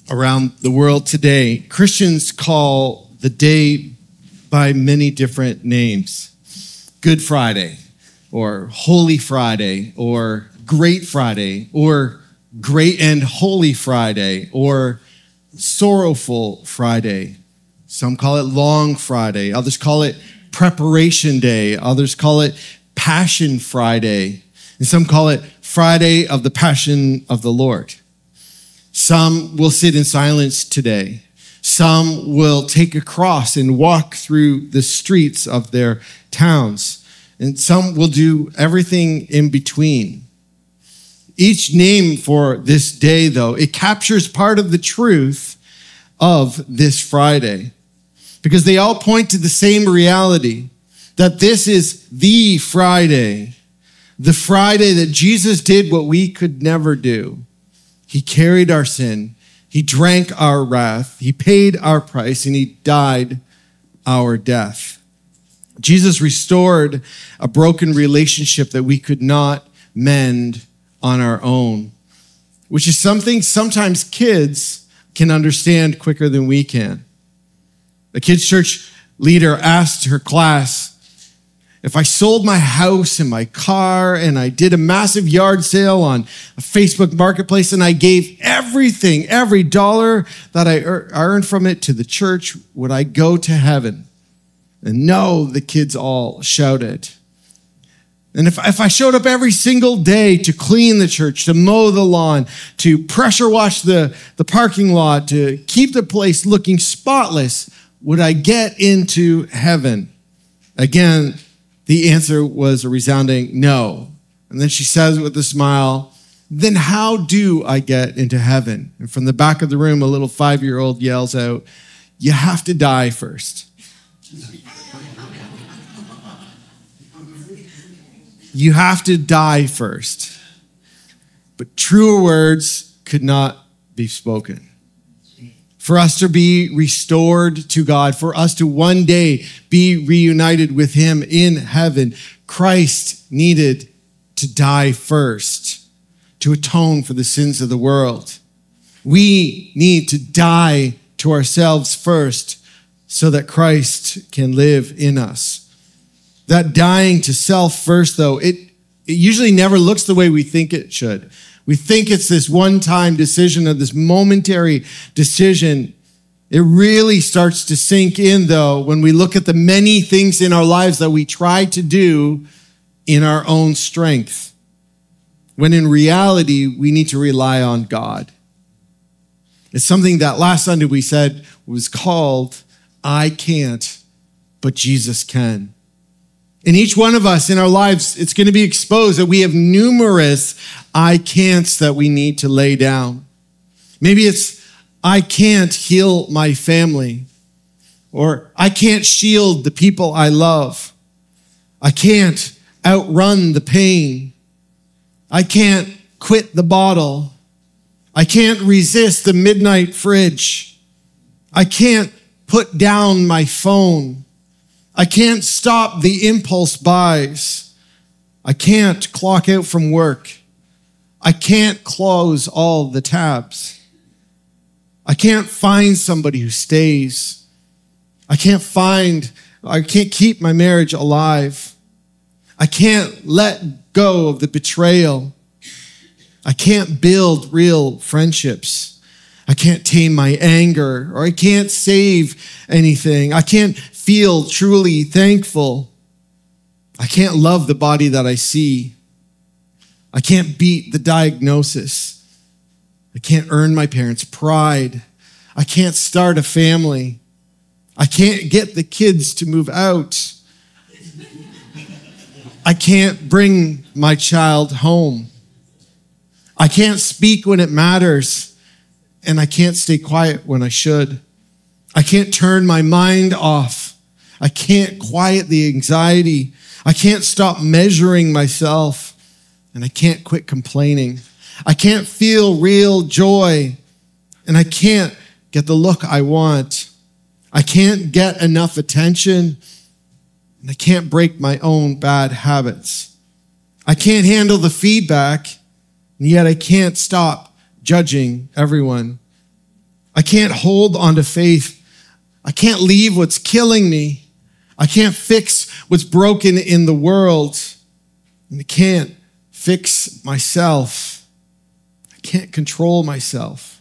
around the world today, Christians call the day by many different names. Good Friday, or Holy Friday, or Great Friday, or Great and Holy Friday, or Sorrowful Friday. Some call it Long Friday. Others call it Preparation Day. Others call it Passion Friday. And some call it Friday of the Passion of the Lord. Some will sit in silence today. Some will take a cross and walk through the streets of their towns. And some will do everything in between. Each name for this day, though, it captures part of the truth of this Friday. Because they all point to the same reality, that this is the Friday that Jesus did what we could never do. He carried our sin, he drank our wrath, he paid our price, and he died our death. Jesus restored a broken relationship that we could not mend on our own, which is something sometimes kids can understand quicker than we can. The kids' church leader asked her class, if I sold my house and my car and I did a massive yard sale on a Facebook marketplace and I gave everything, every dollar that I earned from it to the church, would I go to heaven? And no, the kids all shouted. And if I showed up every single day to clean the church, to mow the lawn, to pressure wash the parking lot, to keep the place looking spotless, would I get into heaven? Again, the answer was a resounding no. And then she says with a smile, then how do I get into heaven? And from the back of the room, a little 5-year-old yells out, you have to die first. You have to die first. But truer words could not be spoken. For us to be restored to God, for us to one day be reunited with him in heaven, Christ needed to die first to atone for the sins of the world. We need to die to ourselves first so that Christ can live in us. That dying to self first, though, it usually never looks the way we think it should. We think it's this one-time decision or this momentary decision. It really starts to sink in, though, when we look at the many things in our lives that we try to do in our own strength, when in reality, we need to rely on God. It's something that last Sunday we said was called, I can't, but Jesus can. In each one of us in our lives, it's going to be exposed that we have numerous I can'ts that we need to lay down. Maybe it's, I can't heal my family, or I can't shield the people I love. I can't outrun the pain. I can't quit the bottle. I can't resist the midnight fridge. I can't put down my phone. I can't stop the impulse buys. I can't clock out from work. I can't close all the tabs. I can't find somebody who stays. I can't keep my marriage alive. I can't let go of the betrayal. I can't build real friendships. I can't tame my anger, or I can't save anything. I can't feel truly thankful. I can't love the body that I see. I can't beat the diagnosis. I can't earn my parents' pride. I can't start a family. I can't get the kids to move out. I can't bring my child home. I can't speak when it matters. And I can't stay quiet when I should. I can't turn my mind off. I can't quiet the anxiety. I can't stop measuring myself. And I can't quit complaining. I can't feel real joy. And I can't get the look I want. I can't get enough attention. And I can't break my own bad habits. I can't handle the feedback. And yet I can't stop judging everyone. I can't hold on to faith. I can't leave what's killing me. I can't fix what's broken in the world. And I can't fix myself. I can't control myself.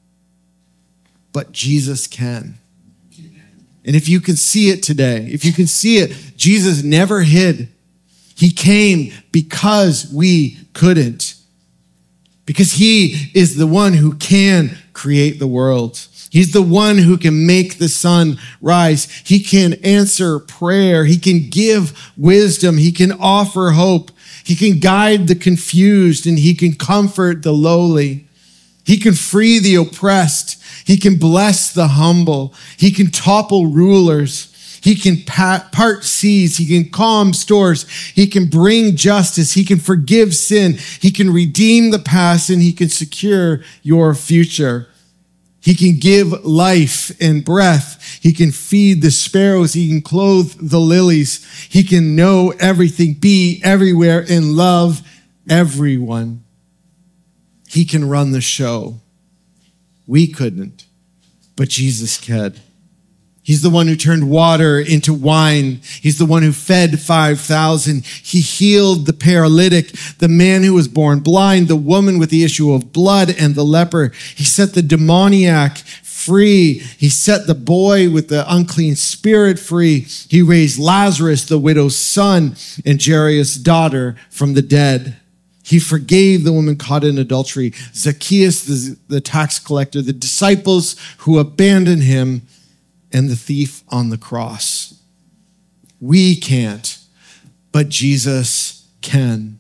But Jesus can. And if you can see it today, if you can see it, Jesus never hid. He came because we couldn't. Because he is the one who can create the world. He's the one who can make the sun rise. He can answer prayer. He can give wisdom. He can offer hope. He can guide the confused, and he can comfort the lowly. He can free the oppressed. He can bless the humble. He can topple rulers. He can part seas. He can calm storms. He can bring justice. He can forgive sin. He can redeem the past, and he can secure your future. He can give life and breath. He can feed the sparrows. He can clothe the lilies. He can know everything, be everywhere, and love everyone. He can run the show. We couldn't, but Jesus could. He's the one who turned water into wine. He's the one who fed 5,000. He healed the paralytic, the man who was born blind, the woman with the issue of blood, and the leper. He set the demoniac free. He set the boy with the unclean spirit free. He raised Lazarus, the widow's son, and Jairus' daughter from the dead. He forgave the woman caught in adultery, Zacchaeus, the tax collector, the disciples who abandoned him, and the thief on the cross. We can't, but Jesus can.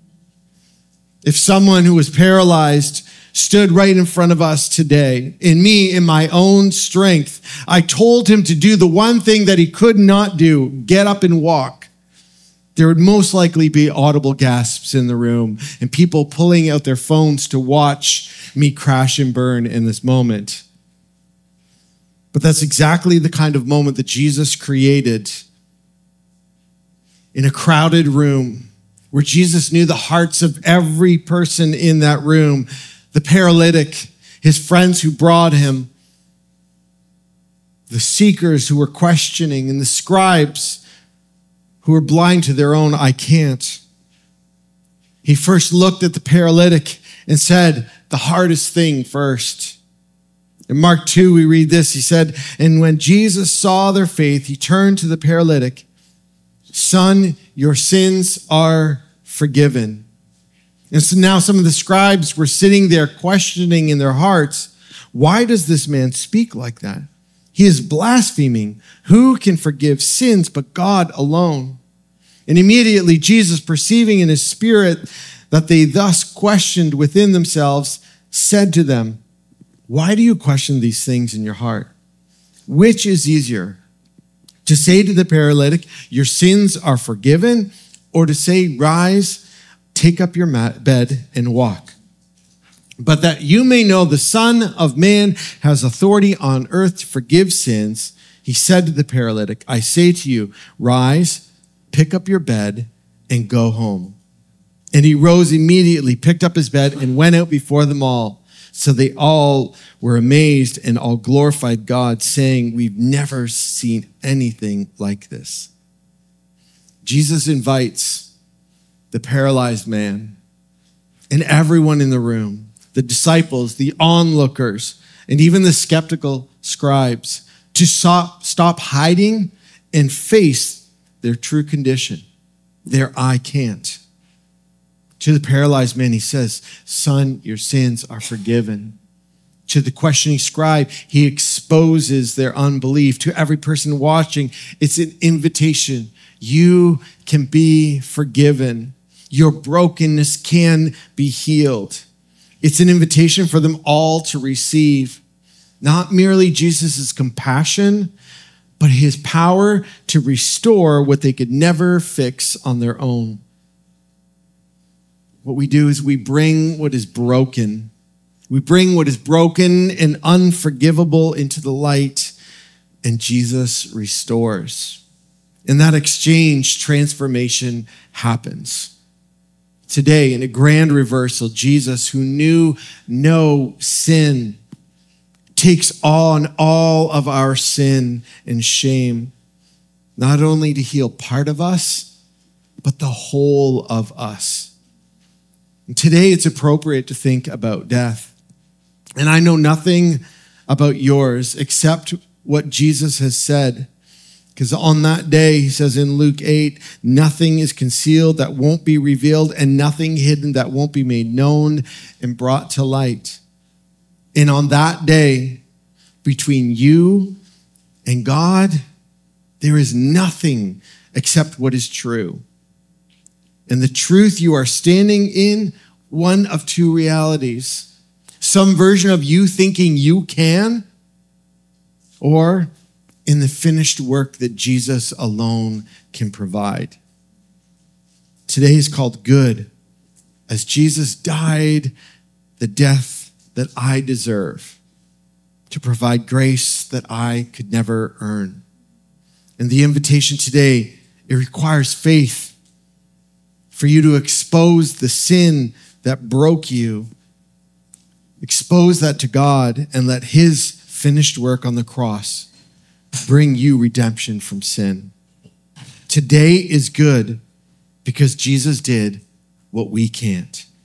If someone who was paralyzed stood right in front of us today, in me, in my own strength, I told him to do the one thing that he could not do, get up and walk, there would most likely be audible gasps in the room and people pulling out their phones to watch me crash and burn in this moment. But that's exactly the kind of moment that Jesus created in a crowded room where Jesus knew the hearts of every person in that room, the paralytic, his friends who brought him, the seekers who were questioning, and the scribes who were blind to their own "I can't." He first looked at the paralytic and said the hardest thing first. In Mark 2, we read this. He said, "And when Jesus saw their faith, he turned to the paralytic. 'Son, your sins are forgiven.'" And so now some of the scribes were sitting there questioning in their hearts, why does this man speak like that? He is blaspheming. Who can forgive sins but God alone? And immediately Jesus, perceiving in his spirit that they thus questioned within themselves, said to them, "Why do you question these things in your heart? Which is easier, to say to the paralytic, 'Your sins are forgiven,' or to say, 'Rise, take up your bed and walk'? But that you may know the Son of Man has authority on earth to forgive sins," he said to the paralytic, "I say to you, rise, pick up your bed, and go home." And he rose immediately, picked up his bed, and went out before them all. So they all were amazed and all glorified God, saying, "We've never seen anything like this." Jesus invites the paralyzed man and everyone in the room, the disciples, the onlookers, and even the skeptical scribes, to stop hiding and face their true condition, their "I can't." To the paralyzed man, he says, "Son, your sins are forgiven." To the questioning scribe, he exposes their unbelief. To every person watching, it's an invitation. You can be forgiven. Your brokenness can be healed. It's an invitation for them all to receive not merely Jesus' compassion, but his power to restore what they could never fix on their own. What we do is we bring what is broken. We bring what is broken and unforgivable into the light, and Jesus restores. In that exchange, transformation happens. Today, in a grand reversal, Jesus, who knew no sin, takes on all of our sin and shame, not only to heal part of us, but the whole of us. And today it's appropriate to think about death. And I know nothing about yours except what Jesus has said. Because on that day, he says in Luke 8, nothing is concealed that won't be revealed, and nothing hidden that won't be made known and brought to light. And on that day, between you and God, there is nothing except what is true. And the truth you are standing in, one of two realities. Some version of you thinking you can, or in the finished work that Jesus alone can provide. Today is called good, as Jesus died the death that I deserve to provide grace that I could never earn. And the invitation today, it requires faith for you to expose the sin that broke you, expose that to God, and let his finished work on the cross bring you redemption from sin. Today is good because Jesus did what we can't.